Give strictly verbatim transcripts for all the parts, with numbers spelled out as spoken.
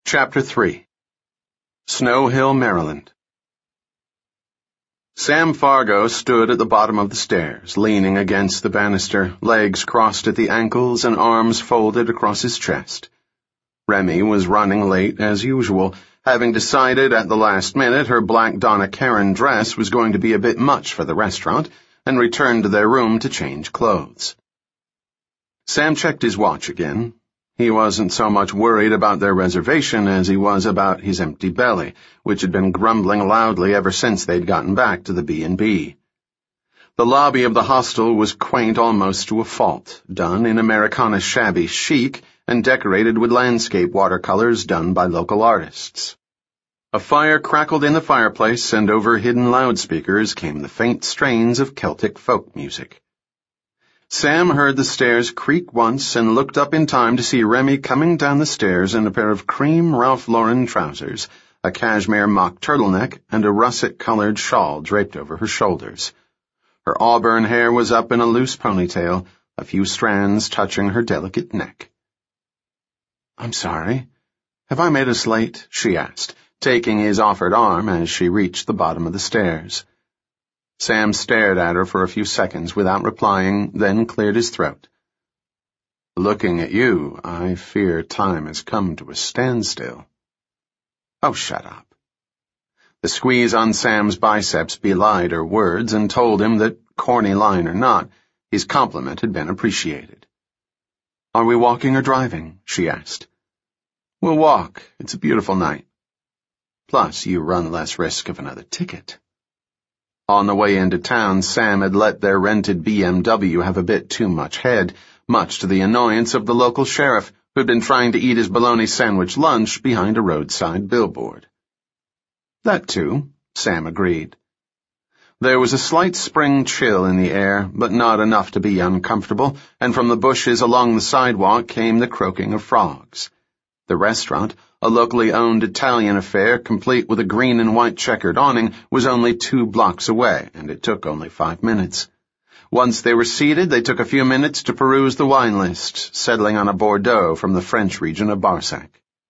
Chapter three. Snow Hill, Maryland. Sam Fargo stood at the bottom of the stairs, leaning against the banister, legs crossed at the ankles and arms folded across his chest. Remy was running late as usual, having decided at the last minute her black Donna Karan dress was going to be a bit much for the restaurant, and returned to their room to change clothes. Sam checked his watch again. He wasn't so much worried about their reservation as he was about his empty belly, which had been grumbling loudly ever since they'd gotten back to the B and B. The lobby of the hostel was quaint almost to a fault, done in Americana shabby chic and decorated with landscape watercolors done by local artists. A fire crackled in the fireplace, and over hidden loudspeakers came the faint strains of Celtic folk music. Sam heard the stairs creak once and looked up in time to see Remy coming down the stairs in a pair of cream Ralph Lauren trousers, a cashmere mock turtleneck, and a russet-colored shawl draped over her shoulders. Her auburn hair was up in a loose ponytail, a few strands touching her delicate neck. "I'm sorry. Have I made us late?" she asked, taking his offered arm as she reached the bottom of the stairs. Sam stared at her for a few seconds without replying, then cleared his throat. "Looking at you, I fear time has come to a standstill." "Oh, shut up." The squeeze on Sam's biceps belied her words and told him that, corny line or not, his compliment had been appreciated. "Are we walking or driving?" she asked. "We'll walk. It's a beautiful night. Plus, you run less risk of another ticket." On the way into town, Sam had let their rented B M W have a bit too much head, much to the annoyance of the local sheriff, who'd been trying to eat his bologna sandwich lunch behind a roadside billboard. That too, Sam agreed. There was a slight spring chill in the air, but not enough to be uncomfortable, and from the bushes along the sidewalk came the croaking of frogs. The restaurant, a locally owned Italian affair complete with a green and white checkered awning, was only two blocks away, and it took only five minutes. Once they were seated, they took a few minutes to peruse the wine list, settling on a Bordeaux from the French region of Barsac.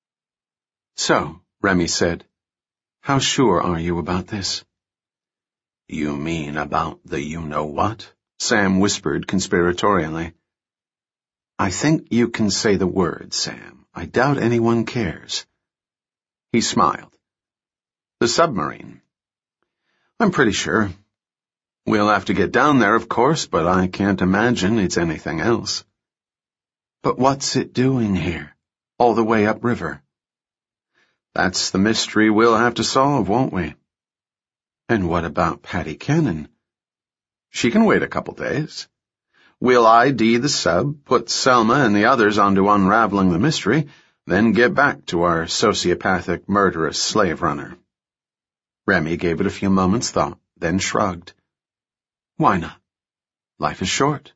"So," Remy said, "how sure are you about this?" "You mean about the you-know-what?" Sam whispered conspiratorially. "I think you can say the word, Sam. I doubt anyone cares." He smiled. "The submarine." "I'm pretty sure. We'll have to get down there, of course, but I can't imagine it's anything else." "But what's it doing here, all the way upriver?" "That's the mystery we'll have to solve, won't we?" "And what about Patty Cannon?" "She can wait a couple days. We'll I D the sub, put Selma and the others onto unraveling the mystery, then get back to our sociopathic, murderous slave runner." Remy gave it a few moments' thought, then shrugged. "Why not? Life is short."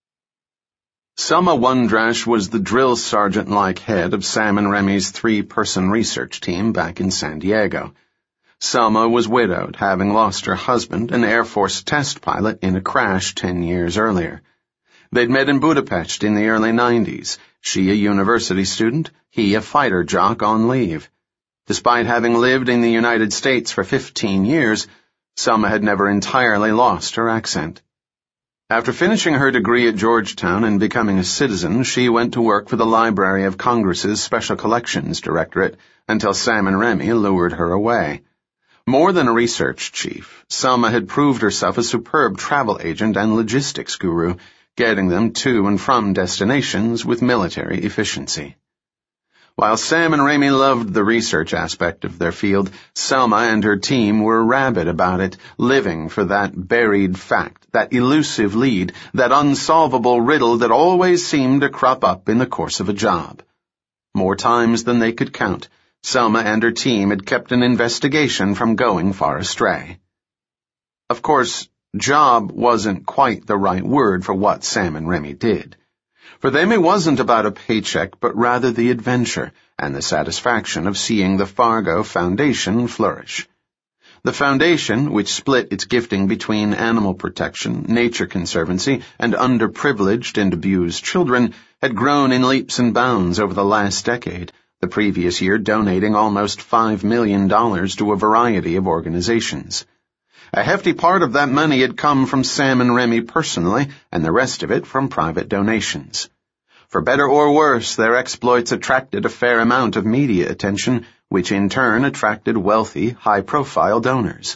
Selma Wundrash was the drill sergeant-like head of Sam and Remy's three-person research team back in San Diego. Selma was widowed, having lost her husband, an Air Force test pilot, in a crash ten years earlier. They'd met in Budapest in the early nineties, she a university student, he a fighter jock on leave. Despite having lived in the United States for fifteen years, Selma had never entirely lost her accent. After finishing her degree at Georgetown and becoming a citizen, she went to work for the Library of Congress's Special Collections Directorate until Sam and Remy lured her away. More than a research chief, Selma had proved herself a superb travel agent and logistics guru, getting them to and from destinations with military efficiency. While Sam and Remy loved the research aspect of their field, Selma and her team were rabid about it, living for that buried fact, that elusive lead, that unsolvable riddle that always seemed to crop up in the course of a job. More times than they could count, Selma and her team had kept an investigation from going far astray. Of course, job wasn't quite the right word for what Sam and Remy did. For them it wasn't about a paycheck, but rather the adventure and the satisfaction of seeing the Fargo Foundation flourish. The foundation, which split its gifting between animal protection, nature conservancy, and underprivileged and abused children, had grown in leaps and bounds over the last decade, the previous year donating almost five million dollars to a variety of organizations. A hefty part of that money had come from Sam and Remy personally, and the rest of it from private donations. For better or worse, their exploits attracted a fair amount of media attention, which in turn attracted wealthy, high-profile donors.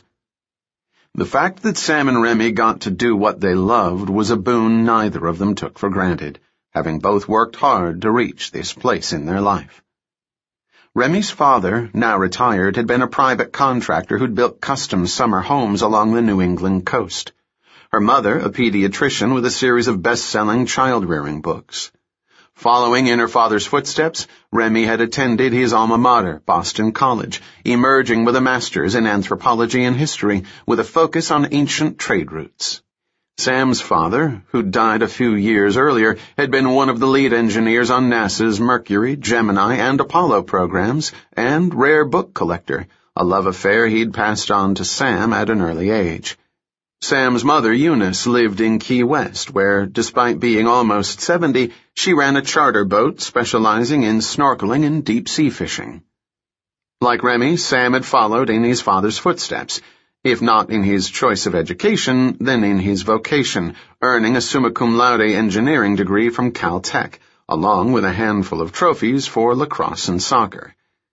The fact that Sam and Remy got to do what they loved was a boon neither of them took for granted, having both worked hard to reach this place in their life. Remy's father, now retired, had been a private contractor who'd built custom summer homes along the New England coast. Her mother, a pediatrician with a series of best-selling child-rearing books. Following in her father's footsteps, Remy had attended his alma mater, Boston College, emerging with a master's in anthropology and history, with a focus on ancient trade routes. Sam's father, who died a few years earlier, had been one of the lead engineers on NASA's Mercury, Gemini, and Apollo programs, and rare book collector, a love affair he'd passed on to Sam at an early age. Sam's mother, Eunice, lived in Key West, where, despite being almost seventy, she ran a charter boat specializing in snorkeling and deep-sea fishing. Like Remy, Sam had followed in his father's footsteps, if not in his choice of education, then in his vocation, earning a summa cum laude engineering degree from Caltech, along with a handful of trophies for lacrosse and soccer.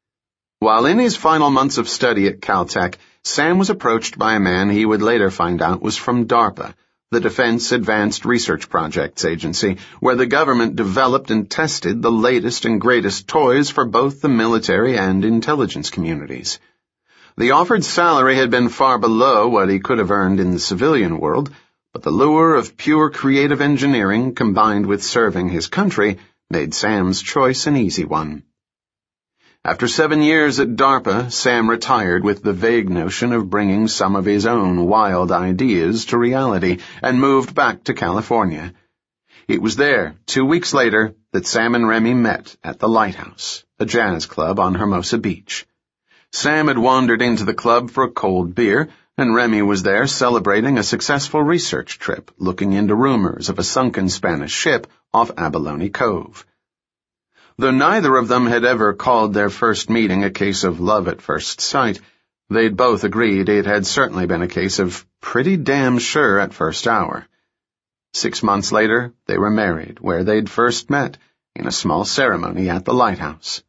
While in his final months of study at Caltech, Sam was approached by a man he would later find out was from DARPA, the Defense Advanced Research Projects Agency, where the government developed and tested the latest and greatest toys for both the military and intelligence communities. The offered salary had been far below what he could have earned in the civilian world, but the lure of pure creative engineering combined with serving his country made Sam's choice an easy one. After seven years at DARPA, Sam retired with the vague notion of bringing some of his own wild ideas to reality and moved back to California. It was there, two weeks later, that Sam and Remy met at the Lighthouse, a jazz club on Hermosa Beach. Sam had wandered into the club for a cold beer, and Remy was there celebrating a successful research trip looking into rumors of a sunken Spanish ship off Abalone Cove. Though neither of them had ever called their first meeting a case of love at first sight, they'd both agreed it had certainly been a case of pretty damn sure at first hour. Six months later, they were married where they'd first met, in a small ceremony at the Lighthouse.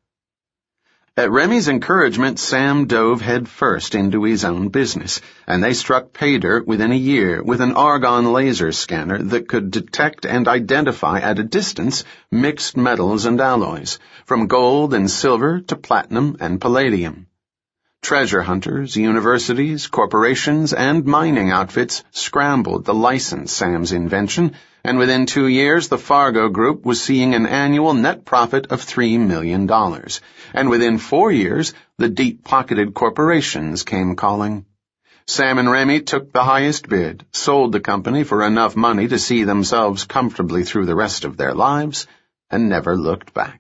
At Remy's encouragement, Sam dove headfirst into his own business, and they struck pay dirt within a year with an argon laser scanner that could detect and identify at a distance mixed metals and alloys, from gold and silver to platinum and palladium. Treasure hunters, universities, corporations, and mining outfits scrambled to license Sam's invention, and within two years the Fargo Group was seeing an annual net profit of three million dollars, and within four years the deep-pocketed corporations came calling. Sam and Remy took the highest bid, sold the company for enough money to see themselves comfortably through the rest of their lives, and never looked back.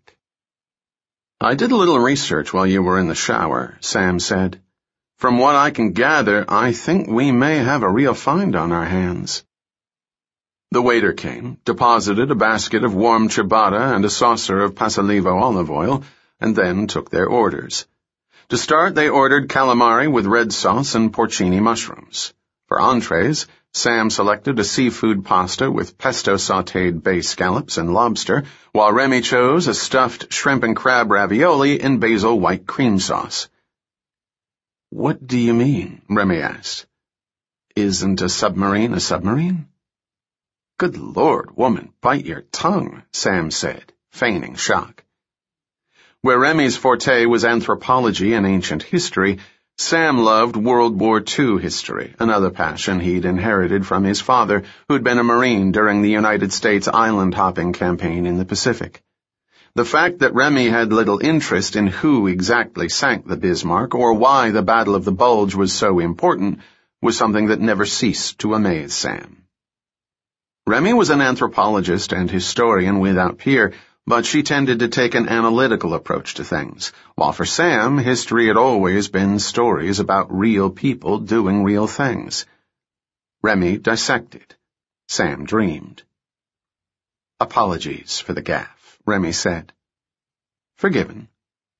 "I did a little research while you were in the shower," Sam said. "From what I can gather, I think we may have a real find on our hands." The waiter came, deposited a basket of warm ciabatta and a saucer of Pasolivo olive oil, and then took their orders. To start, they ordered calamari with red sauce and porcini mushrooms. For entrees, Sam selected a seafood pasta with pesto-sautéed bay scallops and lobster, while Remy chose a stuffed shrimp and crab ravioli in basil white cream sauce. "What do you mean?" Remy asked. "Isn't a submarine a submarine?" "Good Lord, woman, bite your tongue," Sam said, feigning shock. Where Remy's forte was anthropology and ancient history, Sam loved World War Two history, another passion he'd inherited from his father, who'd been a Marine during the United States island-hopping campaign in the Pacific. The fact that Remy had little interest in who exactly sank the Bismarck or why the Battle of the Bulge was so important was something that never ceased to amaze Sam. Remy was an anthropologist and historian without peer, but she tended to take an analytical approach to things, while for Sam, history had always been stories about real people doing real things. Remy dissected. Sam dreamed. "Apologies for the gaffe," Remy said. "Forgiven."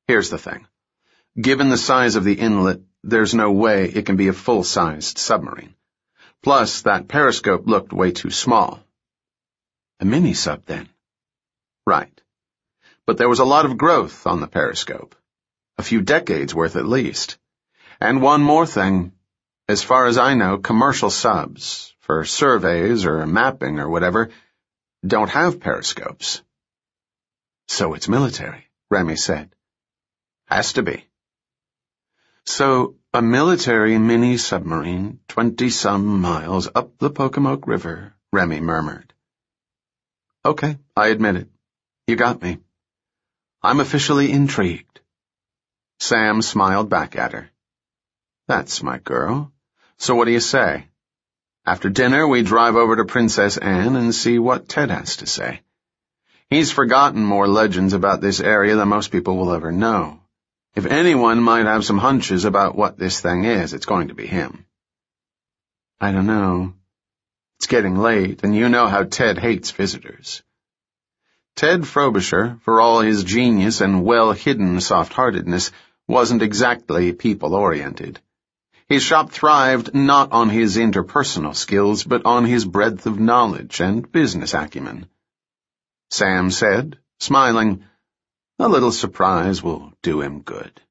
Here's the thing. Given the size of the inlet, there's no way it can be a full-sized submarine. Plus, that periscope looked way too small. A mini-sub, then? Right. But there was a lot of growth on the periscope. A few decades worth at least. And one more thing. As far as I know, commercial subs, for surveys or mapping or whatever, don't have periscopes. So it's military, Remy said. Has to be. So, a military mini-submarine, twenty-some miles up the Pocomoke River, Remy murmured. Okay, I admit it. You got me. I'm officially intrigued. Sam smiled back at her. That's my girl. So what do you say? After dinner, we drive over to Princess Anne and see what Ted has to say. He's forgotten more legends about this area than most people will ever know. If anyone might have some hunches about what this thing is, it's going to be him. I don't know. It's getting late, and you know how Ted hates visitors. Ted Frobisher, for all his genius and well-hidden soft-heartedness, wasn't exactly people-oriented. His shop thrived not on his interpersonal skills, but on his breadth of knowledge and business acumen. Sam said, smiling, "A little surprise will do him good."